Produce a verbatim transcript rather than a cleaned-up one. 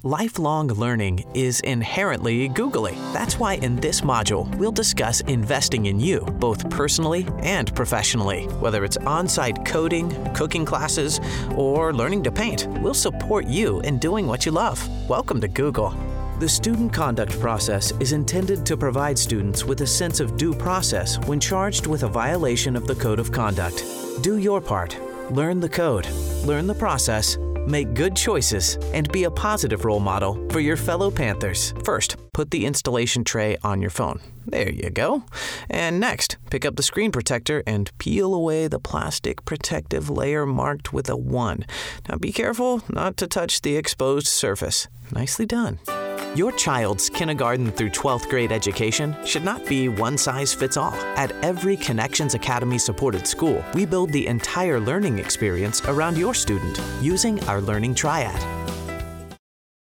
Lifelong learning is inherently googly. That's why in this module, we'll discuss investing in you, both personally and professionally. Whether it's on-site coding, cooking classes, or learning to paint, we'll support you in doing what you love. Welcome to Google. The student conduct process is intended to provide students with a sense of due process when charged with a violation of the Code of Conduct. Do your part. Learn the code. Learn the process. Make good choices, and be a positive role model for your fellow Panthers. First, put the installation tray on your phone. There you go. And next, pick up the screen protector and peel away the plastic protective layer marked with a one. Now be careful not to touch the exposed surface. Nicely done. Your child's kindergarten through twelfth grade education should not be one size fits all. At every Connections Academy supported school, we build the entire learning experience around your student using our Learning Triad.